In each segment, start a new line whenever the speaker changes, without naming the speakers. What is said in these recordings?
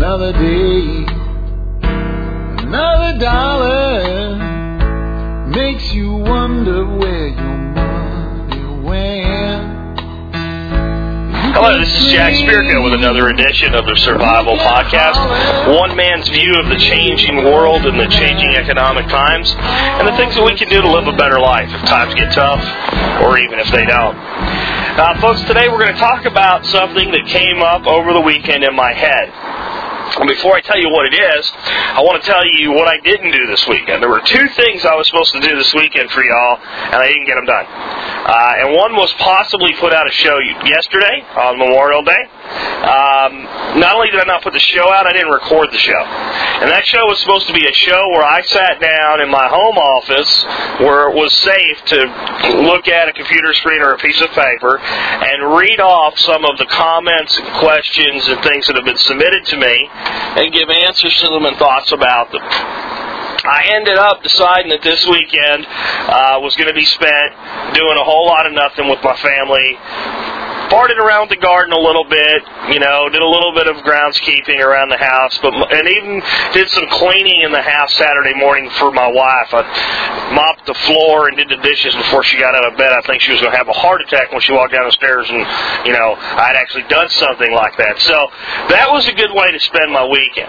another day, another dollar makes you wonder where your money went.
Hello, this is Jack Spirko with another edition of the Survival Podcast. One man's view of the changing world and the changing economic times, and the things that we can do to live a better life if times get tough, or even if they don't. Folks, today we're going to talk about something that came up over the weekend in my head. And before I tell you what it is, I want to tell you what I didn't do this weekend. There were two things I was supposed to do this weekend for y'all, and I didn't get them done. And one was possibly put out a show yesterday on Memorial Day. Not only did I not put the show out, I didn't record the show. And that show was supposed to be a show where I sat down in my home office where it was safe to look at a computer screen or a piece of paper and read off some of the comments and questions and things that have been submitted to me and give answers to them and thoughts about them. I ended up deciding that this weekend was going to be spent doing a whole lot of nothing with my family. Farted around the garden a little bit, did a little bit of groundskeeping around the house, and even did some cleaning in the house Saturday morning for my wife. I mopped the floor and did the dishes before she got out of bed. I think she was going to have a heart attack when she walked down the stairs, and, I'd actually done something like that. So that was a good way to spend my weekend.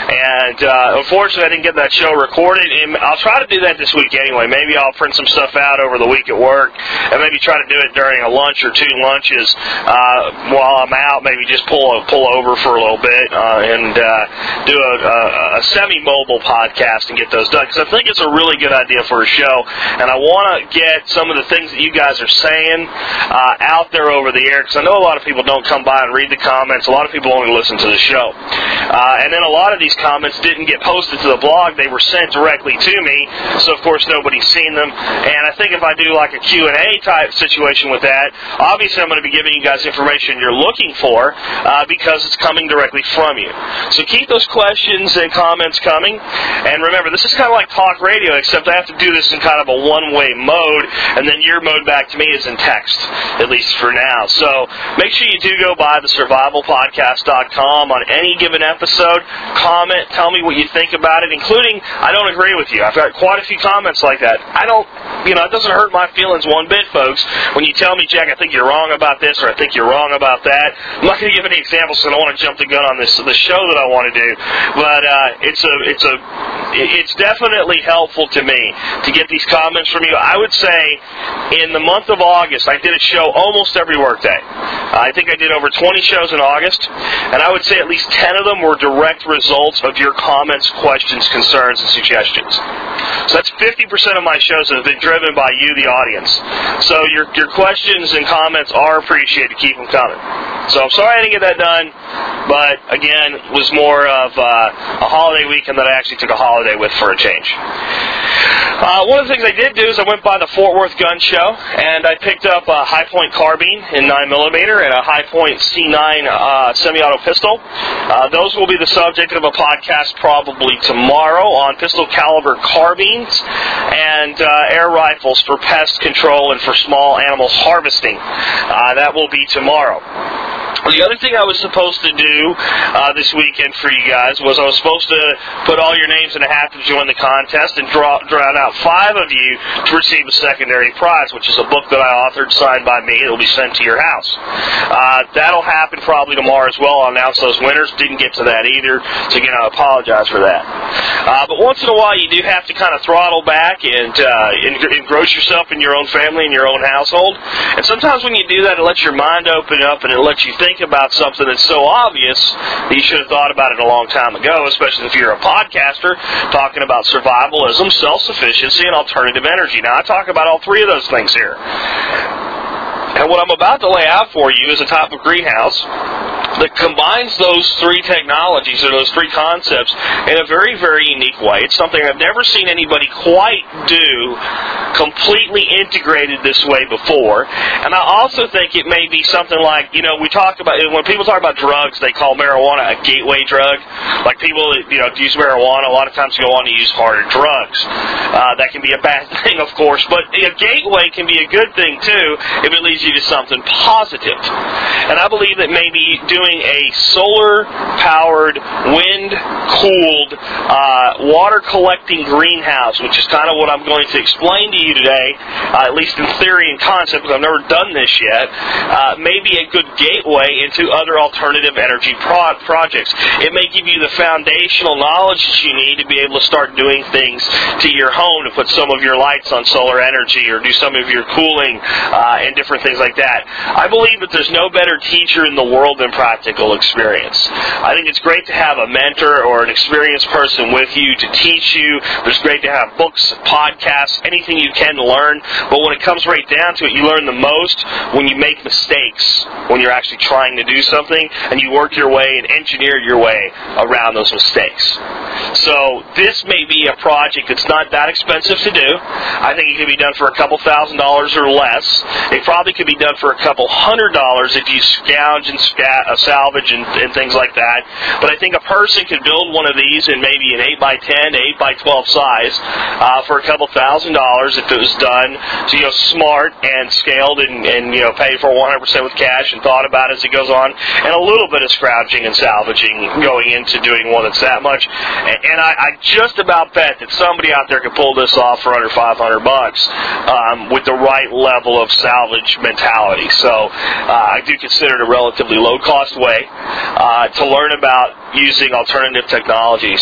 And unfortunately, I didn't get that show recorded, and I'll try to do that this week anyway. Maybe I'll print some stuff out over the week at work, and maybe try to do it during a lunch or two lunches. While I'm out, maybe just pull over for a little bit and do a semi-mobile podcast and get those done, because I think it's a really good idea for a show, and I want to get some of the things that you guys are saying out there over the air, because I know a lot of people don't come by and read the comments. A lot of people only listen to the show. And then a lot of these comments didn't get posted to the blog. They were sent directly to me, so of course nobody's seen them. And I think if I do like a Q&A type situation with that, obviously I'm going to be giving you guys information you're looking for because it's coming directly from you. So keep those questions and comments coming. And remember, this is kind of like talk radio, except I have to do this in kind of a one-way mode, and then your mode back to me is in text, at least for now. So make sure you do go by the survivalpodcast.com on any given episode. Comment, tell me what you think about it, including I don't agree with you. I've got quite a few comments like that. It doesn't hurt my feelings one bit, folks, when you tell me, Jack, I think you're wrong about this, or I think you're wrong about that. I'm not going to give any examples because I don't want to jump the gun on the show that I want to do, but it's definitely helpful to me to get these comments from you. I would say in the month of August, I did a show almost every workday. I think I did over 20 shows in August, and I would say at least 10 of them were direct results of your comments, questions, concerns, and suggestions. So that's 50% of my shows that have been driven by you, the audience. So your questions and comments are appreciated. Keep them coming. So I'm sorry I didn't get that done, but again, it was more of a holiday weekend that I actually took a holiday with for a change. One of the things I did do is I went by the Fort Worth Gun Show, and I picked up a Hi-Point carbine in 9mm and a Hi-Point C9 semi-auto pistol. Those will be the subject of a podcast probably tomorrow on pistol caliber carbines and air rifles for pest control and for small animals harvesting. That will be tomorrow. The other thing I was supposed to do this weekend for you guys was I was supposed to put all your names in a hat to join the contest and draw out 5 of you to receive a secondary prize, which is a book that I authored signed by me. It will be sent to your house. That'll happen probably tomorrow as well. I'll announce those winners. Didn't get to that either, so again, I apologize for that. But once in a while, you do have to kind of throttle back and engross yourself in your own family and your own household. And sometimes when you do that, it lets your mind open up and it lets you think about something that's so obvious that you should have thought about it a long time ago, especially if you're a podcaster talking about survivalism, self-sufficiency, and alternative energy. Now, I talk about all 3 of those things here. And what I'm about to lay out for you is a type of greenhouse that combines those 3 technologies or those 3 concepts in a very, very unique way. It's something I've never seen anybody quite do completely integrated this way before. And I also think it may be something like, we talk about, when people talk about drugs, they call marijuana a gateway drug. Like people that, use marijuana, a lot of times go on to use harder drugs. That can be a bad thing, of course, but a gateway can be a good thing, too, if it leads you to something positive. And I believe that maybe doing a solar-powered word wind-cooled water-collecting greenhouse, which is kind of what I'm going to explain to you today, at least in theory and concept, because I've never done this yet, may be a good gateway into other alternative energy projects. It may give you the foundational knowledge that you need to be able to start doing things to your home, to put some of your lights on solar energy or do some of your cooling and different things like that. I believe that there's no better teacher in the world than practical experience. I think it's great to have a mentor or an experienced person with you to teach you. It's great to have books, podcasts, anything you can to learn. But when it comes right down to it, you learn the most when you make mistakes, when you're actually trying to do something, and you work your way and engineer your way around those mistakes. So this may be a project that's not that expensive to do. I think it could be done for a couple $1,000s or less. It probably could be done for a couple $100 if you scrounge and salvage and things like that. But I think a person could build one of these in maybe an 8x10 to 8x12 size for a couple $1,000 if it was done smart and scaled and paid for 100% with cash and thought about it as it goes on, and a little bit of scrounging and salvaging going into doing one that's that much. And I just about bet that somebody out there could pull this off for under $500 with the right level of salvage mentality. So I do consider it a relatively low-cost way to learn about using alternative technologies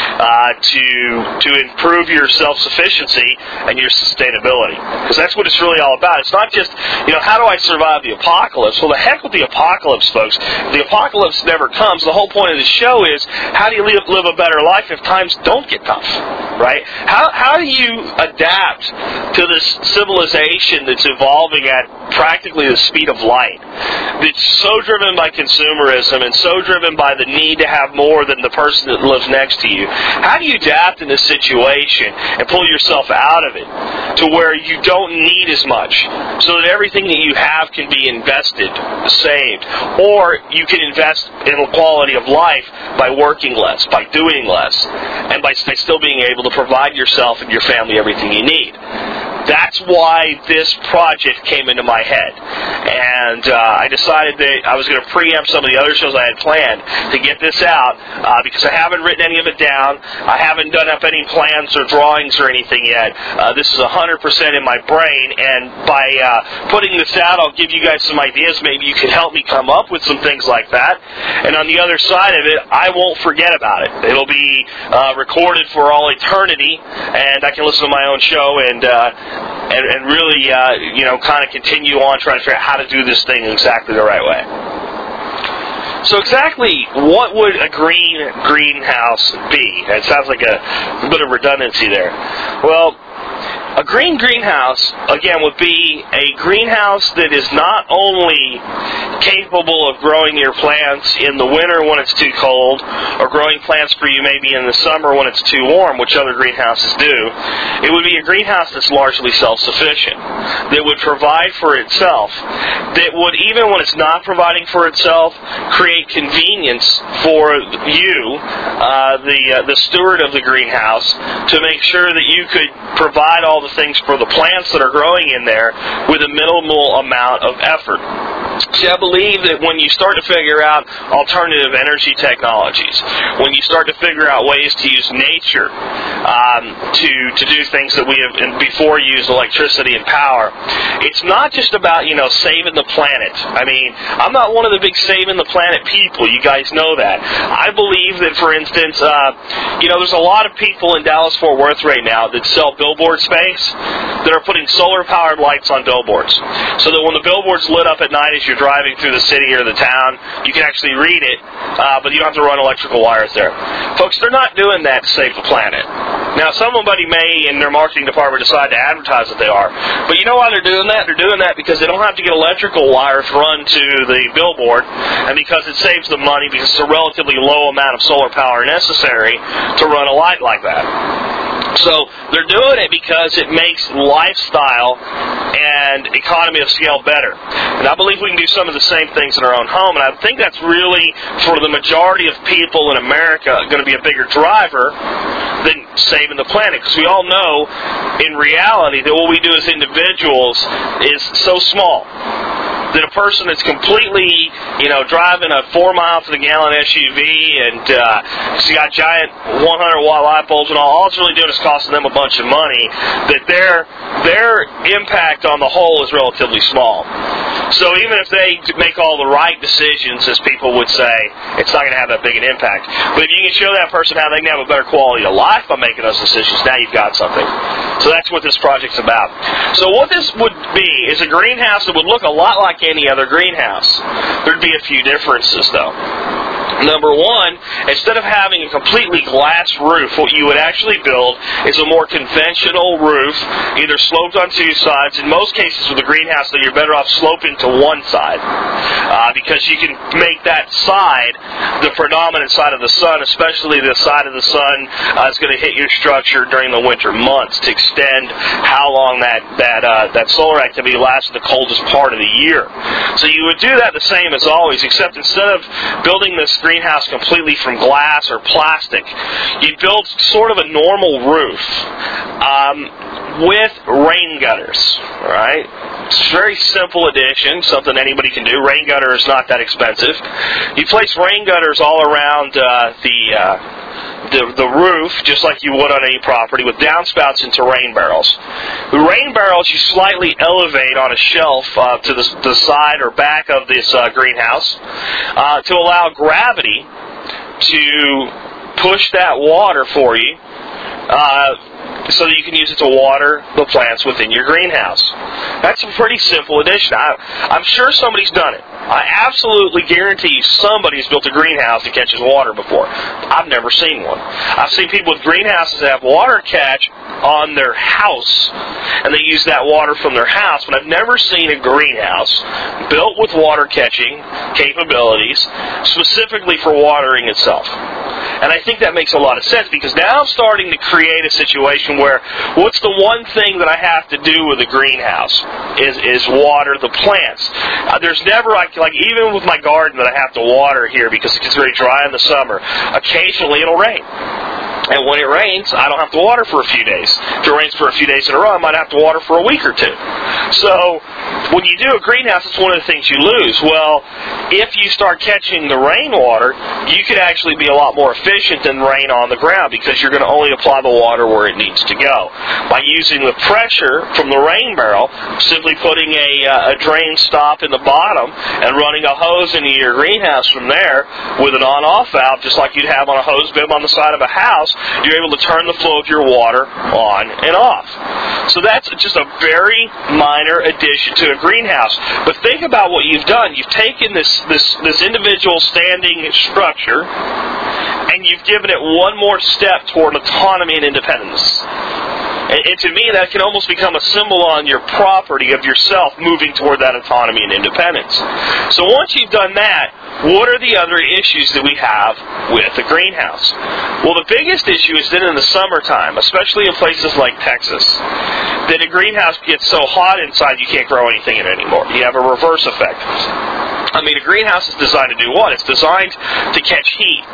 to improve your self-sufficiency and your sustainability. Because that's what it's really all about. It's not just, how do I survive the apocalypse? Well, the heck with the apocalypse, folks. The apocalypse never comes. The whole point of the show is, how do you live a better life if times don't get tough, right? How do you adapt to this civilization that's evolving at practically the speed of light, that's so driven by consumerism and so driven by the need to have more than the person that lives next to you? How do you adapt in this situation and pull yourself out of it to where you don't need as much, so that everything that you have can be invested, saved, or you can invest in the quality of life by working less, by doing less, and by still being able to provide yourself and your family everything you need? That's why this project came into my head. And I decided that I was going to preempt some of the other shows I had planned to get this out because I haven't written any of it down. I haven't done up any plans or drawings or anything yet. This is 100% in my brain, and by putting this out, I'll give you guys some ideas. Maybe you can help me come up with some things like that. And on the other side of it, I won't forget about it. It'll be recorded for all eternity, and I can listen to my own show and really, kind of continue on trying to figure out how to do this thing exactly the right way. So exactly what would a greenhouse be? It sounds like a bit of redundancy there. Well, a greenhouse, again, would be a greenhouse that is not only capable of growing your plants in the winter when it's too cold, or growing plants for you maybe in the summer when it's too warm, which other greenhouses do. It would be a greenhouse that's largely self-sufficient, that would provide for itself, that would, even when it's not providing for itself, create convenience for you, the steward of the greenhouse, to make sure that you could provide all the things for the plants that are growing in there with a minimal amount of effort. See, I believe that when you start to figure out alternative energy technologies, when you start to figure out ways to use nature to do things that we have before used, electricity and power, it's not just about, saving the planet. I mean, I'm not one of the big saving the planet people. You guys know that. I believe that, for instance, there's a lot of people in Dallas-Fort Worth right now that sell billboard space that are putting solar-powered lights on billboards, so that when the billboard's lit up at night as you're driving through the city or the town, you can actually read it, but you don't have to run electrical wires there. Folks, they're not doing that to save the planet. Now, somebody may, in their marketing department, decide to advertise that they are, but you know why they're doing that? They're doing that because they don't have to get electrical wires run to the billboard, and because it saves them money, because it's a relatively low amount of solar power necessary to run a light like that. So they're doing it because it makes lifestyle and economy of scale better. And I believe we can do some of the same things in our own home, and I think that's really, for the majority of people in America, going to be a bigger driver than saving the planet. Because we all know, in reality, that what we do as individuals is so small. than a person that's completely, driving a 4-mile-to-the-gallon SUV and she's got giant 100-watt light bulbs and all it's really doing is costing them a bunch of money, that their impact on the whole is relatively small. So even if they make all the right decisions, as people would say, it's not going to have that big an impact. But if you can show that person how they can have a better quality of life by making those decisions, now you've got something. So that's what this project's about. So what this would be is a greenhouse that would look a lot like any other greenhouse. There'd be a few differences, though. Number one, instead of having a completely glass roof, what you would actually build is a more conventional roof, either sloped on two sides. In most cases with a greenhouse, though, you're better off sloping to one side because you can make that side the predominant side of the sun, especially the side of the sun is going to hit your structure during the winter months to extend how long that solar activity lasts in the coldest part of the year. So you would do that the same as always, except instead of building this greenhouse completely from glass or plastic, you'd build sort of a normal roof with rain gutters, right? It's a very simple addition, something anybody can do. Rain gutter is not that expensive. You place rain gutters all around the roof, just like you would on any property, with downspouts into rain barrels. The rain barrels you slightly elevate on a shelf to the side or back of this greenhouse to allow gravity to push that water for you so that you can use it to water the plants within your greenhouse. That's a pretty simple addition. I'm sure somebody's done it. I absolutely guarantee you somebody's built a greenhouse that catches water before. I've never seen one. I've seen people with greenhouses that have water catch on their house, and they use that water from their house, but I've never seen a greenhouse built with water catching capabilities specifically for watering itself. And I think that makes a lot of sense, because now I'm starting to create a situation where what's the one thing that I have to do with a greenhouse is water the plants. There's never, like even with my garden that I have to water here because it gets very dry in the summer, occasionally it'll rain. And when it rains, I don't have to water for a few days. If it rains for a few days in a row, I might have to water for a week or two. So when you do a greenhouse, it's one of the things you lose. Well, if you start catching the rainwater, you could actually be a lot more efficient than rain on the ground, because you're going to only apply the water where it needs to go. By using the pressure from the rain barrel, simply putting a drain stop in the bottom and running a hose into your greenhouse from there with an on-off valve, just like you'd have on a hose bib on the side of a house, you're able to turn the flow of your water on and off. So that's just a very minor addition to a greenhouse. But think about what you've done. You've taken this individual standing structure and you've given it one more step toward autonomy and independence. And to me, that can almost become a symbol on your property of yourself moving toward that autonomy and independence. So once you've done that, what are the other issues that we have with the greenhouse? Well, the biggest issue is that in the summertime, especially in places like Texas, that a greenhouse gets so hot inside you can't grow anything in it anymore. You have a reverse effect. I mean, a greenhouse is designed to do what? It's designed to catch heat.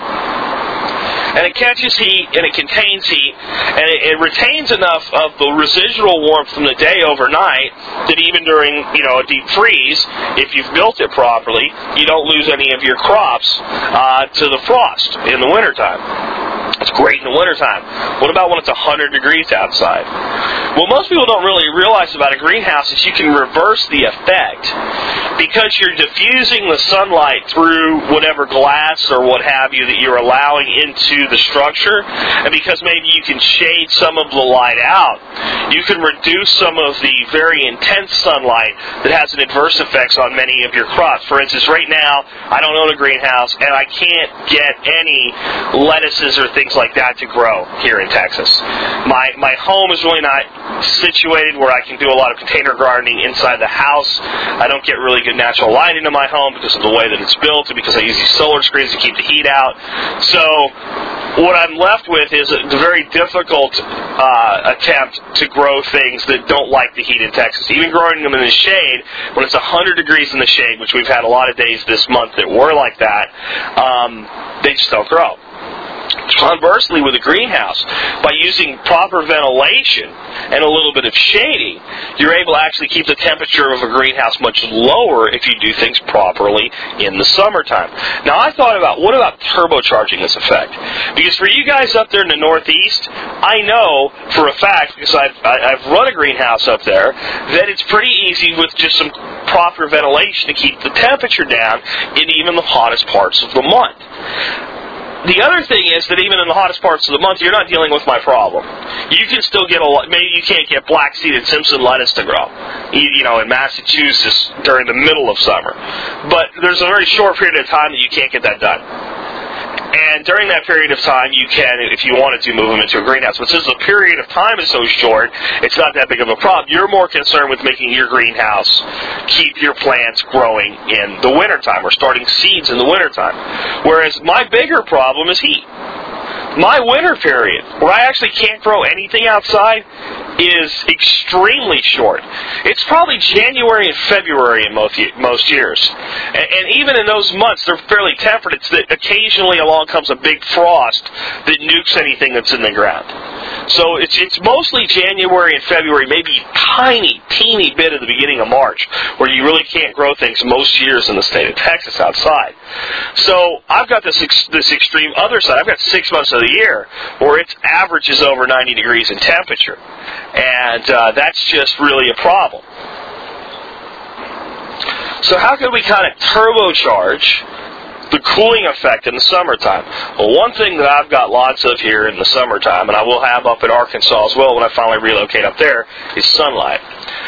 And it catches heat, and it contains heat, and it retains enough of the residual warmth from the day overnight that even during, a deep freeze, if you've built it properly, you don't lose any of your crops to the frost in the wintertime. It's great in the wintertime. What about when it's 100 degrees outside? Well, most people don't really realize about a greenhouse is you can reverse the effect, because you're diffusing the sunlight through whatever glass or what have you that you're allowing into the structure, and because maybe you can shade some of the light out, you can reduce some of the very intense sunlight that has an adverse effects on many of your crops. For instance, right now, I don't own a greenhouse, and I can't get any lettuces or things like that to grow here in Texas. My home is really not situated where I can do a lot of container gardening inside the house. I don't get really good natural light into my home because of the way that it's built, and because I use these solar screens to keep the heat out. So what I'm left with is a very difficult attempt to grow things that don't like the heat in Texas. Even growing them in the shade, when it's 100 degrees in the shade, which we've had a lot of days this month that were like that, they just don't grow. Conversely, with a greenhouse, by using proper ventilation and a little bit of shading, you're able to actually keep the temperature of a greenhouse much lower if you do things properly in the summertime. Now, I thought about, what about turbocharging this effect? Because for you guys up there in the Northeast, I know for a fact, because I've run a greenhouse up there, that it's pretty easy with just some proper ventilation to keep the temperature down in even the hottest parts of the month. The other thing is that even in the hottest parts of the month, you're not dealing with my problem. You can still get maybe you can't get black-seeded Simpson lettuce to grow, in Massachusetts during the middle of summer. But there's a very short period of time that you can't get that done. And during that period of time, you can, if you wanted to, move them into a greenhouse. But since the period of time is so short, it's not that big of a problem. You're more concerned with making your greenhouse keep your plants growing in the wintertime or starting seeds in the wintertime. Whereas my bigger problem is heat. My winter period, where I actually can't grow anything outside, is extremely short. It's probably January and February in most years. And even in those months, they're fairly temperate. It's that occasionally along comes a big frost that nukes anything that's in the ground. So it's mostly January and February, maybe teeny bit at the beginning of March, where you really can't grow things most years in the state of Texas outside. So I've got this extreme other side. I've got 6 months of the year where its average is over 90 degrees in temperature. And that's just really a problem. So how can we kind of turbocharge the cooling effect in the summertime? Well, one thing that I've got lots of here in the summertime, and I will have up in Arkansas as well when I finally relocate up there, is sunlight.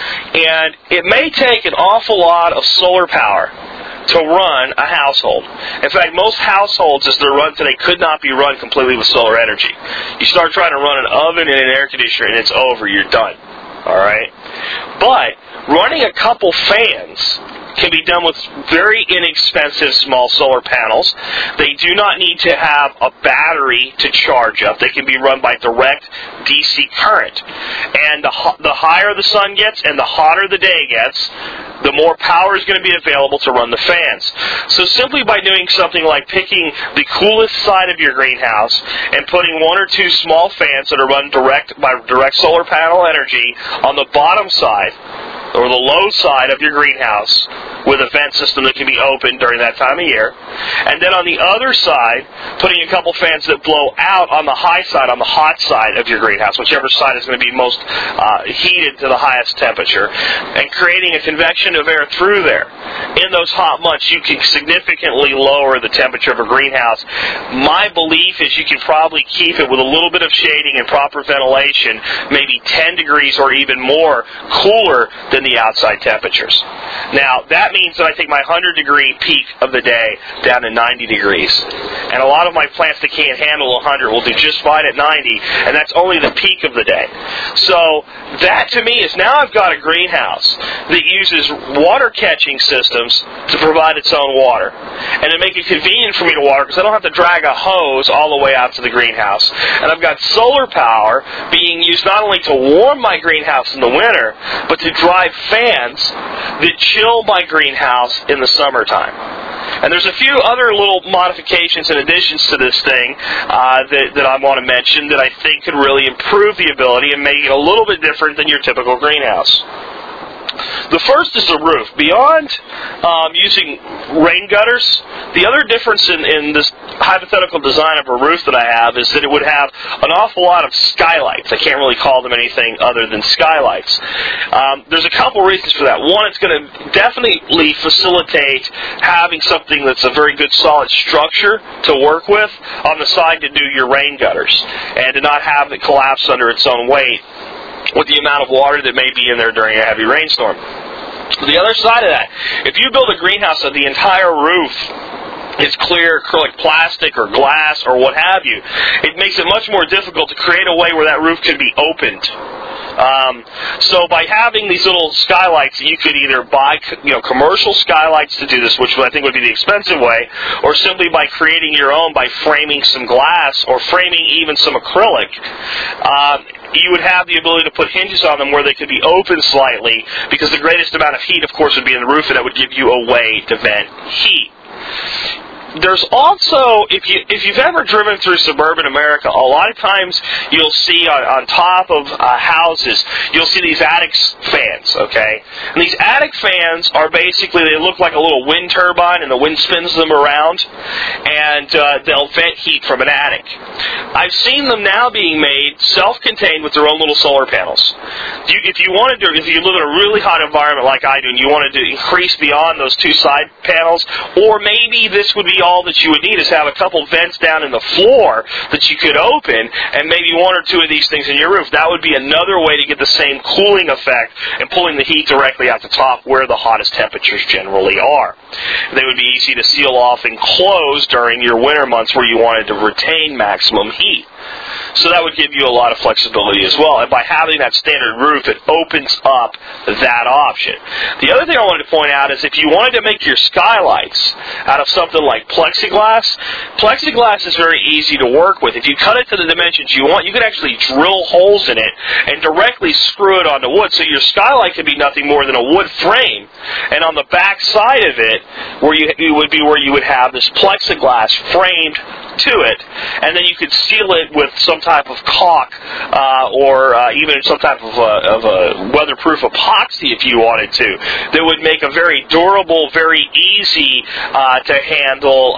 And it may take an awful lot of solar power to run a household. In fact, most households as they're run today could not be run completely with solar energy. You start trying to run an oven and an air conditioner and it's over, you're done. Alright? But running a couple fans can be done with very inexpensive small solar panels. They do not need to have a battery to charge up. They can be run by direct DC current. And the higher the sun gets and the hotter the day gets, the more power is going to be available to run the fans. So simply by doing something like picking the coolest side of your greenhouse and putting 1 or 2 small fans that are run by direct solar panel energy on the bottom side or the low side of your greenhouse with a vent system that can be opened during that time of year. And then on the other side, putting a couple fans that blow out on the high side, on the hot side of your greenhouse, whichever side is going to be most heated to the highest temperature, and creating a convection of air through there. In those hot months, you can significantly lower the temperature of a greenhouse. My belief is you can probably keep it with a little bit of shading and proper ventilation, maybe 10 degrees or even more cooler than the outside temperatures. Now, that means that I take my 100-degree peak of the day down to 90 degrees. And a lot of my plants that can't handle 100 will do just fine at 90, and that's only the peak of the day. So that, to me, is now I've got a greenhouse that uses water-catching systems to provide its own water. And to make it convenient for me to water, because I don't have to drag a hose all the way out to the greenhouse. And I've got solar power being used not only to warm my greenhouse in the winter, but to drive fans that chill my greenhouse in the summertime. And there's a few other little modifications and additions to this thing that I want to mention that I think could really improve the ability and make it a little bit different than your typical greenhouse. The first is the roof. Beyond using rain gutters, the other difference in this hypothetical design of a roof that I have is that it would have an awful lot of skylights. I can't really call them anything other than skylights. There's a couple reasons for that. One, it's going to definitely facilitate having something that's a very good solid structure to work with on the side to do your rain gutters and to not have it collapse under its own weight with the amount of water that may be in there during a heavy rainstorm. The other side of that, if you build a greenhouse that the entire roof is clear acrylic plastic or glass or what have you, it makes it much more difficult to create a way where that roof can be opened. So by having these little skylights, you could either buy commercial skylights to do this, which I think would be the expensive way, or simply by creating your own by framing some glass or framing even some acrylic. You would have the ability to put hinges on them where they could be open slightly, because the greatest amount of heat, of course, would be in the roof, and that would give you a way to vent heat. There's also, if you've ever driven through suburban America, a lot of times you'll see on top of houses, you'll see these attic fans, okay? And these attic fans are basically, they look like a little wind turbine, and the wind spins them around, and they'll vent heat from an attic. I've seen them now being made self-contained with their own little solar panels. If you live in a really hot environment like I do, and you wanted to increase beyond those two side panels, or maybe this would be all that you would need is have a couple vents down in the floor that you could open, and maybe one or two of these things in your roof. That would be another way to get the same cooling effect and pulling the heat directly out the top where the hottest temperatures generally are. They would be easy to seal off and close during your winter months where you wanted to retain maximum heat. So that would give you a lot of flexibility as well. And by having that standard roof, it opens up that option. The other thing I wanted to point out is if you wanted to make your skylights out of something like plexiglass is very easy to work with. If you cut it to the dimensions you want, you could actually drill holes in it and directly screw it onto wood. So your skylight could be nothing more than a wood frame. And on the back side of it, where you would have this plexiglass framed to it, and then you could seal it with some type of caulk or even some type of a weatherproof epoxy if you wanted to. That would make a very durable, very easy to handle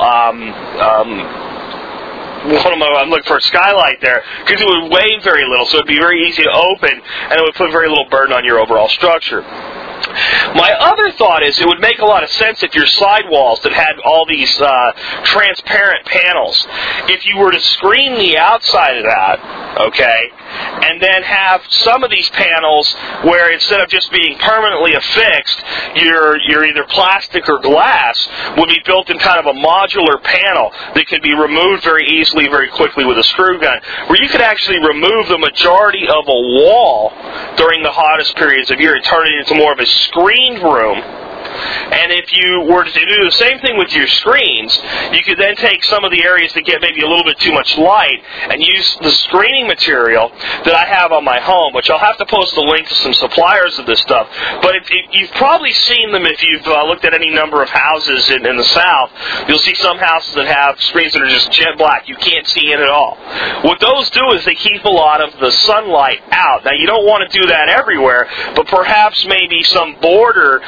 I'm looking for a skylight there, because it would weigh very little, so it would be very easy to open, and it would put very little burden on your overall structure. My other thought is it would make a lot of sense if your sidewalls that had all these transparent panels, if you were to screen the outside of that, okay, and then have some of these panels where instead of just being permanently affixed, your either plastic or glass would be built in kind of a modular panel that could be removed very easily, very quickly with a screw gun, where you could actually remove the majority of a wall during the hottest periods of year and turn it into more of a screened room. And if you were to do the same thing with your screens, you could then take some of the areas that get maybe a little bit too much light and use the screening material that I have on my home, which I'll have to post a link to some suppliers of this stuff. But you've probably seen them if you've looked at any number of houses in the South. You'll see some houses that have screens that are just jet black. You can't see in at all. What those do is they keep a lot of the sunlight out. Now, you don't want to do that everywhere, but perhaps maybe some border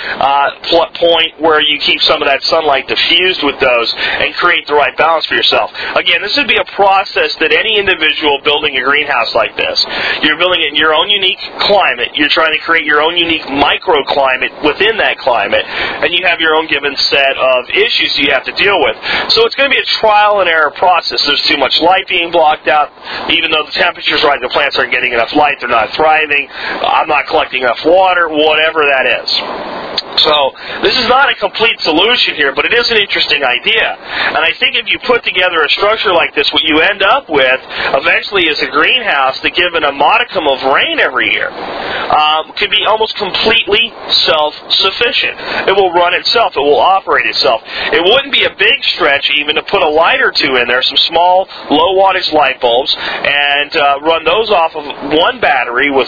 point where you keep some of that sunlight diffused with those and create the right balance for yourself. Again, this would be a process that any individual building a greenhouse like this, you're building it in your own unique climate, you're trying to create your own unique microclimate within that climate, and you have your own given set of issues you have to deal with. So it's going to be a trial and error process. There's too much light being blocked out. Even though the temperature's right, the plants aren't getting enough light, they're not thriving, I'm not collecting enough water, whatever that is. So this is not a complete solution here, but it is an interesting idea. And I think if you put together a structure like this, what you end up with eventually is a greenhouse that, given a modicum of rain every year, can be almost completely self-sufficient. It will run itself. It will operate itself. It wouldn't be a big stretch even to put a light or two in there, some small, low-wattage light bulbs, and run those off of one battery with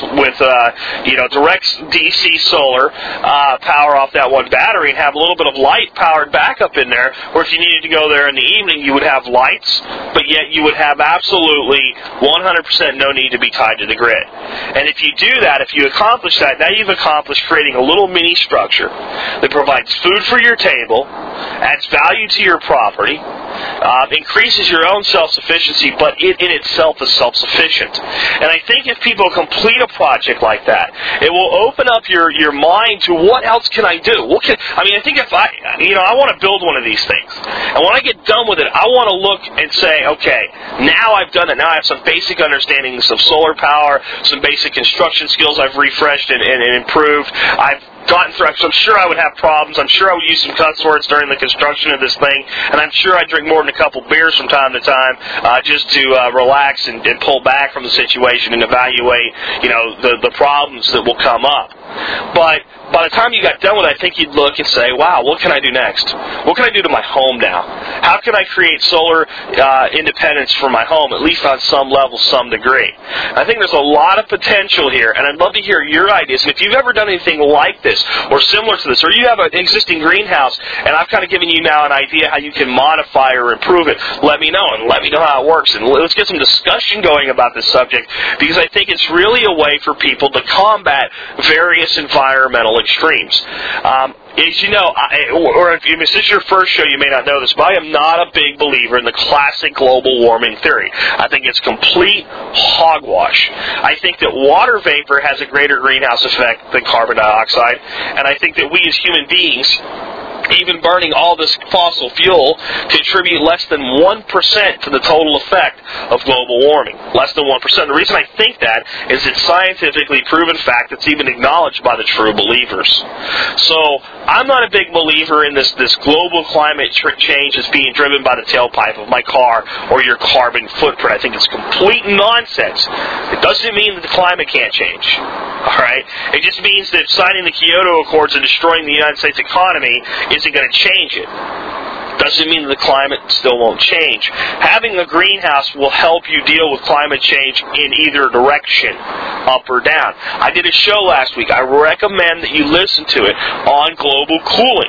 direct DC solar power off that one battery, and have a little bit of light powered backup in there, where if you needed to go there in the evening, you would have lights, but yet you would have absolutely 100% no need to be tied to the grid. And if you do that, if you accomplish that, now you've accomplished creating a little mini structure that provides food for your table, adds value to your property, increases your own self-sufficiency, but it in itself is self-sufficient. And I think if people complete a project like that, it will open up your mind to what else can I do? I think if I want to build one of these things, and when I get done with it, I want to look and say, okay, now I've done it. Now I have some basic understandings of solar power, some basic construction skills I've refreshed and improved. I've gotten through. I'm sure I would have problems. I'm sure I would use some cuss words during the construction of this thing, and I'm sure I'd drink more than a couple beers from time to time just to relax and pull back from the situation and evaluate, the problems that will come up. But by the time you got done with it, I think you'd look and say, wow, what can I do next? What can I do to my home now? How can I create solar independence for my home, at least on some level, some degree? I think there's a lot of potential here, and I'd love to hear your ideas. And if you've ever done anything like this or similar to this, or you have an existing greenhouse, and I've kind of given you now an idea how you can modify or improve it, let me know, and let me know how it works. And let's get some discussion going about this subject, because I think it's really a way for people to combat various environmental extremes. As you know, or if this is your first show, you may not know this, but I am not a big believer in the classic global warming theory. I think it's complete hogwash. I think that water vapor has a greater greenhouse effect than carbon dioxide, and I think that we as human beings, even burning all this fossil fuel, contribute less than 1% to the total effect of global warming. Less than 1%. The reason I think that is it's scientifically proven fact that's even acknowledged by the true believers. So I'm not a big believer in this global climate change that's being driven by the tailpipe of my car or your carbon footprint. I think it's complete nonsense. It doesn't mean that the climate can't change. All right? It just means that signing the Kyoto Accords and destroying the United States economy isn't going to change it. Doesn't mean that the climate still won't change. Having a greenhouse will help you deal with climate change in either direction, up or down. I did a show last week. I recommend that you listen to it on global cooling.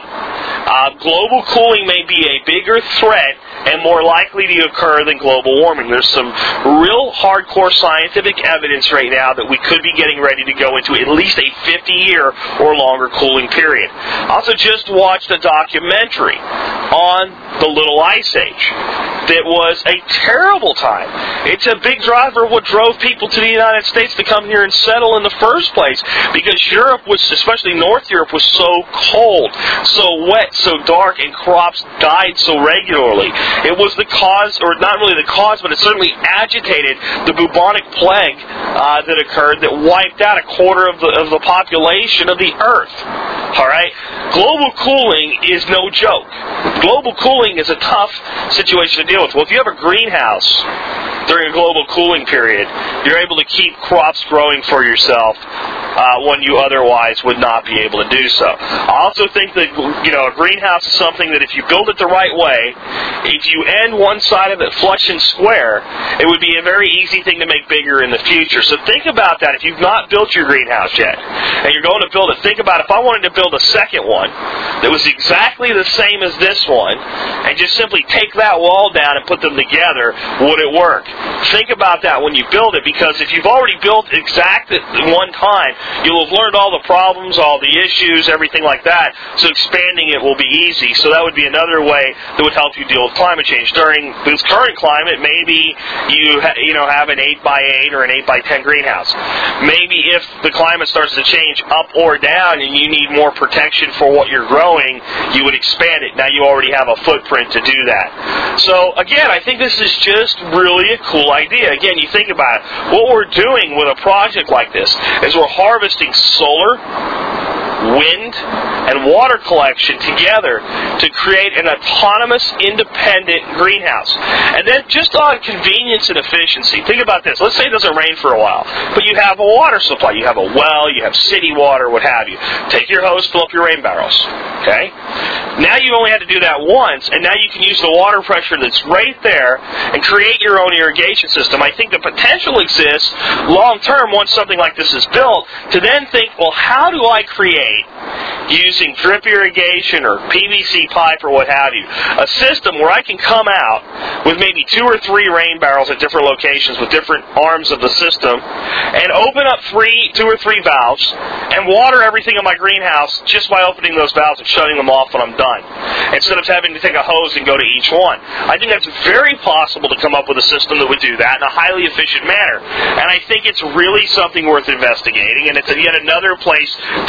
Global cooling may be a bigger threat and more likely to occur than global warming. There's some real hardcore scientific evidence right now that we could be getting ready to go into at least a 50-year or longer cooling period. I also just watched a documentary on the Little Ice Age that was a terrible time. It's a big driver of what drove people to the United States to come here and settle in the first place, because Europe was, especially North Europe, was so cold, so wet, so dark, and crops died so regularly. It was the cause, or not really the cause, but it certainly agitated the bubonic plague that occurred that wiped out a quarter of the population of the Earth. All right? Global cooling is no joke. Global cooling is a tough situation to deal with. Well, if you have a greenhouse during a global cooling period, you're able to keep crops growing for yourself when you otherwise would not be able to do so. I also think that, a greenhouse is something that if you build it the right way, if you end one side of it flush and square, it would be a very easy thing to make bigger in the future. So think about that. If you've not built your greenhouse yet, and you're going to build it, think about if I wanted to build a second one that was exactly the same as this one, and just simply take that wall down and put them together, would it work? Think about that when you build it, because if you've already built exact at one time, you'll have learned all the problems, all the issues, everything like that, so expanding it will be easy. So that would be another way that would help you deal with climate change. During this current climate, maybe you have an 8x8 or an 8x10 greenhouse. Maybe if the climate starts to change up or down and you need more protection for what you're growing, you would expand it. Now you already have a footprint to do that. So again, I think this is just really a cool idea. Again, you think about it. What we're doing with a project like this is we're harvesting solar, wind, and water collection together to create an autonomous, independent greenhouse. And then just on convenience and efficiency, think about this. Let's say it doesn't rain for a while, but you have a water supply. You have a well, you have city water, what have you. Take your hose, fill up your rain barrels. Okay? Now you only had to do that once, and now you can use the water pressure that's right there and create your own irrigation system. I think the potential exists long term once something like this is built to then think, well, how do I create, using drip irrigation or PVC pipe or what have you, a system where I can come out with maybe 2 or 3 rain barrels at different locations with different arms of the system and open up 2 or 3 valves and water everything in my greenhouse just by opening those valves and shutting them off when I'm done, instead of having to take a hose and go to each one. I think that's very possible to come up with a system that would do that in a highly efficient manner. And I think it's really something worth investigating, and it's yet another place that this thing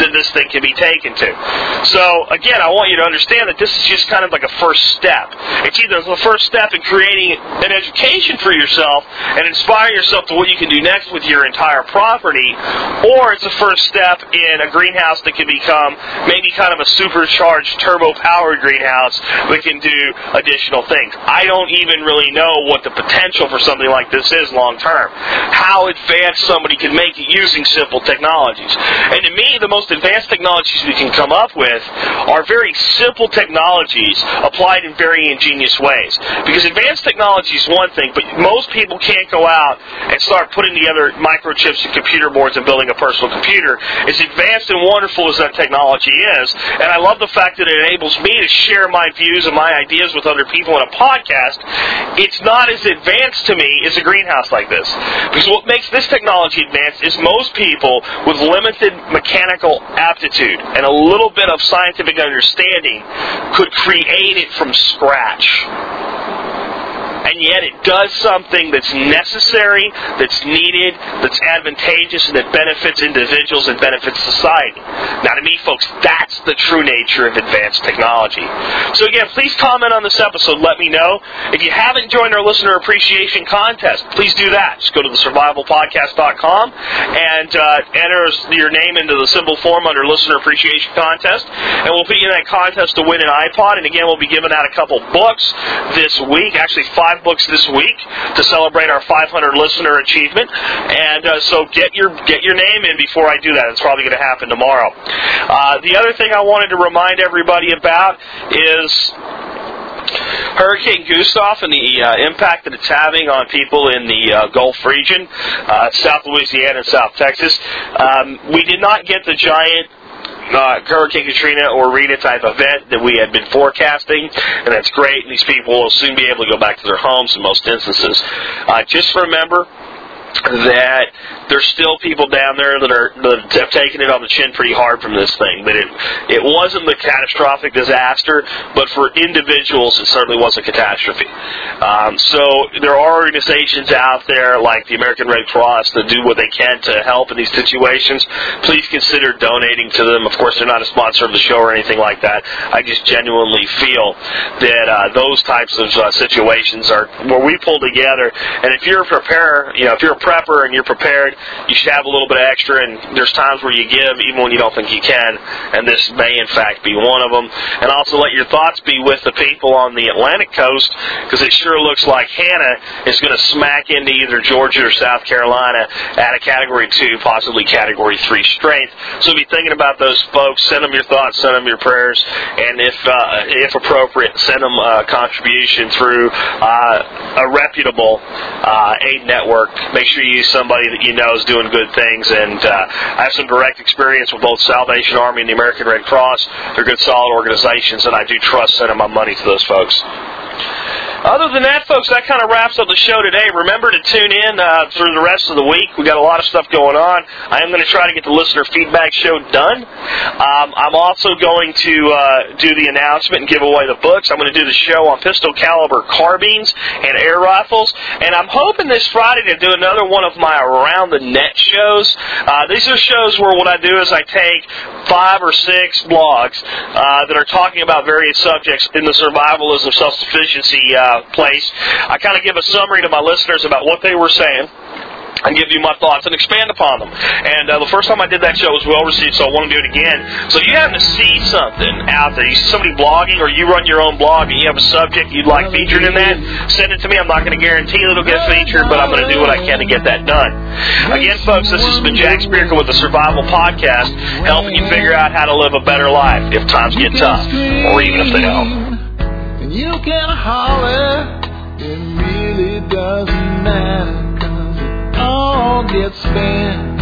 that can be taken to. So, again, I want you to understand that this is just kind of like a first step. It's either the first step in creating an education for yourself and inspire yourself to what you can do next with your entire property, or it's a first step in a greenhouse that can become maybe kind of a supercharged, turbo-powered greenhouse that can do additional things. I don't even really know what the potential for something like this is long-term. How advanced somebody can make it using simple technologies. And to me, the most advanced technologies we can come up with are very simple technologies applied in very ingenious ways. Because advanced technology is one thing, but most people can't go out and start putting together microchips and computer boards and building a personal computer. As advanced and wonderful as that technology is, and I love the fact that it enables me to share my views and my ideas with other people in a podcast, it's not as advanced to me as a greenhouse like this. Because what makes this technology advanced is most people with limited mechanical aptitude and a little bit of scientific understanding could create it from scratch. And yet it does something that's necessary, that's needed, that's advantageous, and that benefits individuals and benefits society. Now, to me, folks, that's the true nature of advanced technology. So again, please comment on this episode. Let me know. If you haven't joined our listener appreciation contest, please do that. Just go to thesurvivalpodcast.com and enter your name into the symbol form under listener appreciation contest, and we'll put you in that contest to win an iPod. And again, we'll be giving out a couple books this week, actually 5 books this week to celebrate our 500 listener achievement, and so get your name in before I do that. It's probably going to happen tomorrow. The other thing I wanted to remind everybody about is Hurricane Gustav and the impact that it's having on people in the Gulf region, South Louisiana and South Texas. We did not get the giant Hurricane Katrina or Rita type event that we had been forecasting, and that's great, and these people will soon be able to go back to their homes in most instances. Just remember that there's still people down there that have taken it on the chin pretty hard from this thing. That it wasn't the catastrophic disaster, but for individuals it certainly was a catastrophe. So there are organizations out there like the American Red Cross that do what they can to help in these situations. Please consider donating to them. Of course, they're not a sponsor of the show or anything like that. I just genuinely feel that those types of situations are where we pull together. And if you're a preparer, if you're a prepper and you're prepared, you should have a little bit of extra, and there's times where you give even when you don't think you can, and this may in fact be one of them. And also let your thoughts be with the people on the Atlantic coast, because it sure looks like Hannah is going to smack into either Georgia or South Carolina at a Category 2, possibly Category 3 strength. So be thinking about those folks. Send them your thoughts, send them your prayers, and if appropriate, send them a contribution through a reputable aid network. Make sure you use somebody that you know is doing good things, and I have some direct experience with both Salvation Army and the American Red Cross. They're good, solid organizations, and I do trust sending my money to those folks. Other than that, folks, that kind of wraps up the show today. Remember to tune in through the rest of the week. We got a lot of stuff going on. I am going to try to get the listener feedback show done. I'm also going to do the announcement and give away the books. I'm going to do the show on pistol caliber carbines and air rifles. And I'm hoping this Friday to do another one of my Around the Net shows. These are shows where what I do is I take 5 or 6 blogs that are talking about various subjects in the survivalism, self-sufficiency place. I kind of give a summary to my listeners about what they were saying and give you my thoughts and expand upon them. And the first time I did that show was well received, so I want to do it again. So if you happen to see something out there, you see somebody blogging, or you run your own blog and you have a subject you'd like featured in that, send it to me. I'm not going to guarantee that it'll get featured, but I'm going to do what I can to get that done. Again, folks, this has been Jack Spirko with the Survival Podcast, helping you figure out how to live a better life if times get tough, or even if they don't.
And you can holler, it really doesn't matter, 'cause it all gets spent.